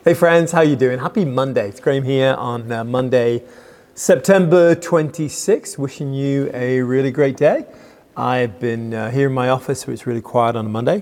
Hey friends, how you doing? Happy Monday. It's Graham here on Monday, September 26th. Wishing you a really great day. I've been here in my office, so it's really quiet on a Monday.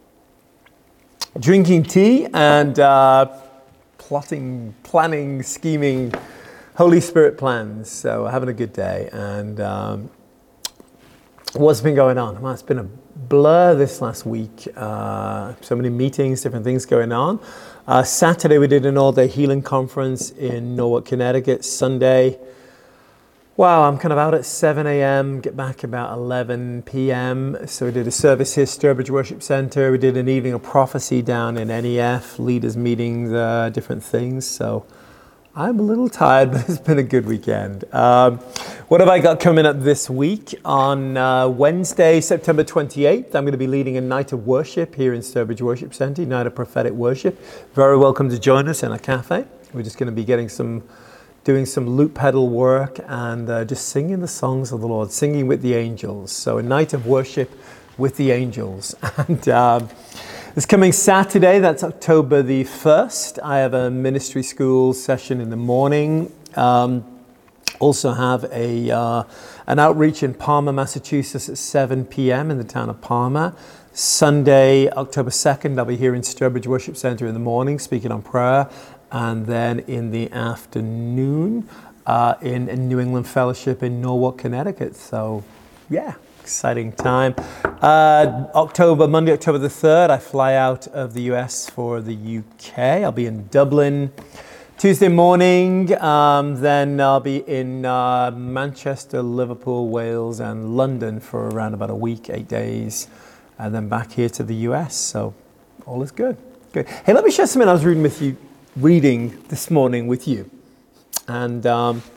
Drinking tea and plotting, planning, scheming Holy Spirit plans. So having a good day. And what's been going on? Well, it's been a blur this last week. So many meetings, different things going on. Saturday we did an all-day healing conference in Norwalk, Connecticut. Sunday, wow, I'm kind of out at 7 a.m., get back about 11 p.m. So we did a service here, Sturbridge Worship Center. We did an evening of prophecy down in NEF, leaders meetings, different things. So I'm a little tired, but it's been a good weekend. What have I got coming up this week? On Wednesday, September 28th, I'm going to be leading a night of worship here in Sturbridge Worship Centre, night of prophetic worship. Very welcome to join us in a cafe. We're just going to be doing some loop pedal work and just singing the songs of the Lord, singing with the angels. So a night of worship with the angels. And this coming Saturday, that's October the 1st, I have a ministry school session in the morning. Also have an outreach in Palmer, Massachusetts at 7 p.m. in the town of Palmer. Sunday, October 2nd, I'll be here in Sturbridge Worship Center in the morning speaking on prayer. And then in the afternoon, in New England Fellowship in Norwalk, Connecticut. So, yeah. Exciting time. Monday, October the 3rd, I fly out of the US for the UK. I'll be in Dublin Tuesday morning. Then I'll be in Manchester, Liverpool, Wales, and London for around about a week, 8 days. And then back here to the US. So all is good. Good. Hey, let me share something I was reading this morning with you. And,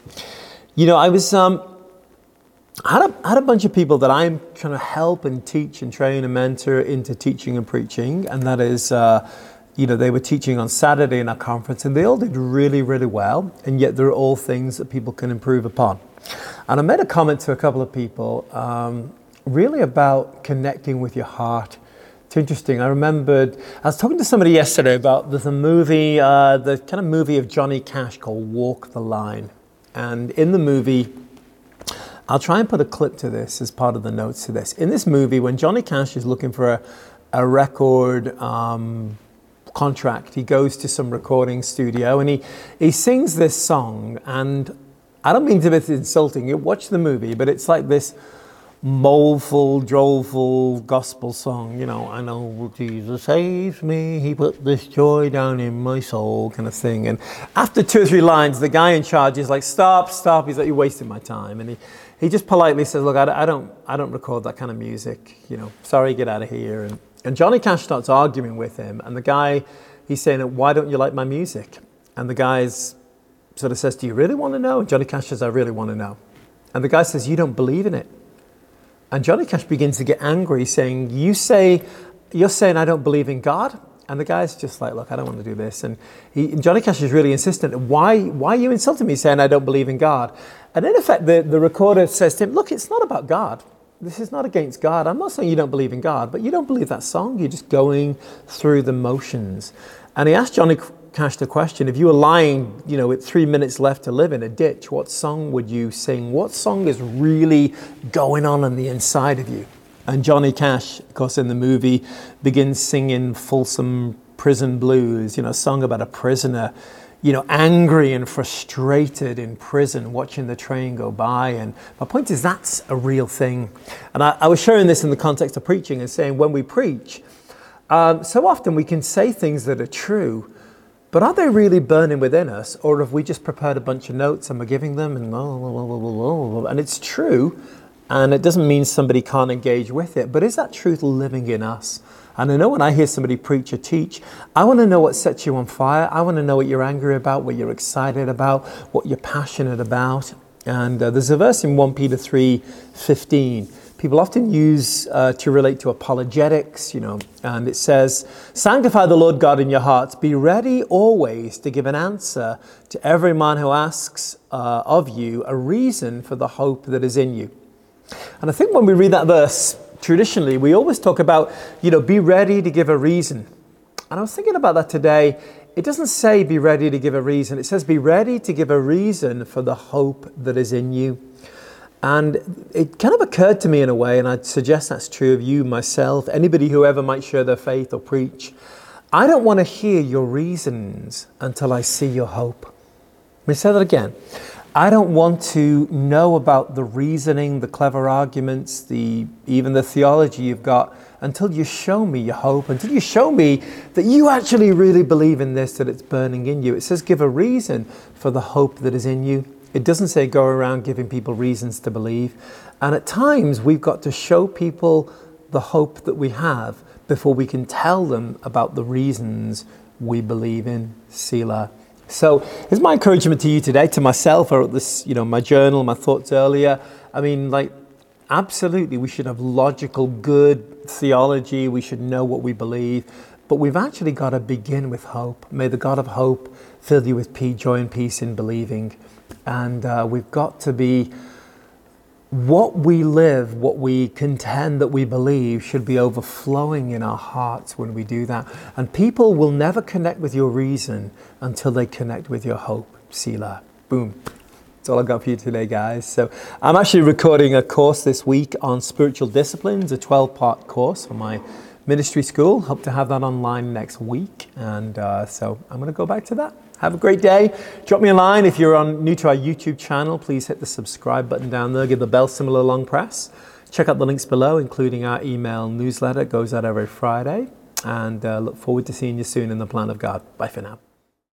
I had a bunch of people that I'm trying to help and teach and train and mentor into teaching and preaching. And that is, they were teaching on Saturday in our conference and they all did really, really well. And yet there are all things that people can improve upon. And I made a comment to a couple of people really about connecting with your heart. It's interesting. I was talking to somebody yesterday about there's a movie, the kind of movie of Johnny Cash called Walk the Line. And in the movie, I'll try and put a clip to this as part of the notes to this. In this movie, when Johnny Cash is looking for a record contract, he goes to some recording studio and he sings this song. And I don't mean to be insulting you, watch the movie, but it's like this moleful, droleful gospel song. I know Jesus saves me, he put this joy down in my soul kind of thing. And after 2 or 3 lines, the guy in charge is like, stop. He's like, you're wasting my time. And he just politely says, look, I don't record that kind of music. Sorry, get out of here. And Johnny Cash starts arguing with him. And the guy, he's saying, why don't you like my music? And the guy sort of says, do you really want to know? And Johnny Cash says, I really want to know. And the guy says, you don't believe in it. And Johnny Cash begins to get angry, saying, you're saying I don't believe in God? And the guy's just like, look, I don't want to do this. And Johnny Cash is really insistent. Why are you insulting me saying I don't believe in God? And in effect, the recorder says to him, look, it's not about God. This is not against God. I'm not saying you don't believe in God, but you don't believe that song. You're just going through the motions. And he asked Johnny Cash the question, if you were lying, with 3 minutes left to live in a ditch, what song would you sing? What song is really going on the inside of you? And Johnny Cash, of course, in the movie, begins singing Folsom Prison Blues, a song about a prisoner, angry and frustrated in prison, watching the train go by. And my point is, that's a real thing. And I was sharing this in the context of preaching and saying, when we preach, so often we can say things that are true, but are they really burning within us? Or have we just prepared a bunch of notes and we're giving them and it's true, and it doesn't mean somebody can't engage with it, but is that truth living in us? And I know when I hear somebody preach or teach, I want to know what sets you on fire. I want to know what you're angry about, what you're excited about, what you're passionate about. And there's a verse in 1 Peter 3:15. People often use to relate to apologetics, and it says, sanctify the Lord God in your hearts. Be ready always to give an answer to every man who asks of you a reason for the hope that is in you. And I think when we read that verse, traditionally, we always talk about, be ready to give a reason. And I was thinking about that today. it doesn't say be ready to give a reason. It says be ready to give a reason for the hope that is in you. And it kind of occurred to me in a way, and I'd suggest that's true of you, myself, anybody who ever might share their faith or preach. I don't want to hear your reasons until I see your hope. Let me say that again. I don't want to know about the reasoning, the clever arguments, even the theology you've got until you show me your hope, until you show me that you actually really believe in this, that it's burning in you. It says give a reason for the hope that is in you. It doesn't say go around giving people reasons to believe. And at times we've got to show people the hope that we have before we can tell them about the reasons we believe in. Selah. So here's my encouragement to you today, to myself. I wrote this, my journal, my thoughts earlier. I mean, absolutely, we should have logical, good theology. We should know what we believe. But we've actually got to begin with hope. May the God of hope fill you with joy and peace in believing. And we've got to be, what we live, what we contend that we believe should be overflowing in our hearts when we do that. And people will never connect with your reason until they connect with your hope. Selah. Boom. That's all I got for you today, guys. So I'm actually recording a course this week on spiritual disciplines, a 12-part course for my ministry school. Hope to have that online next week. And so I'm going to go back to that. Have a great day. Drop me a line. If you're new to our YouTube channel, please hit the subscribe button down there. Give the bell symbol a long press. Check out the links below, including our email newsletter. It goes out every Friday. And look forward to seeing you soon in the plan of God. Bye for now.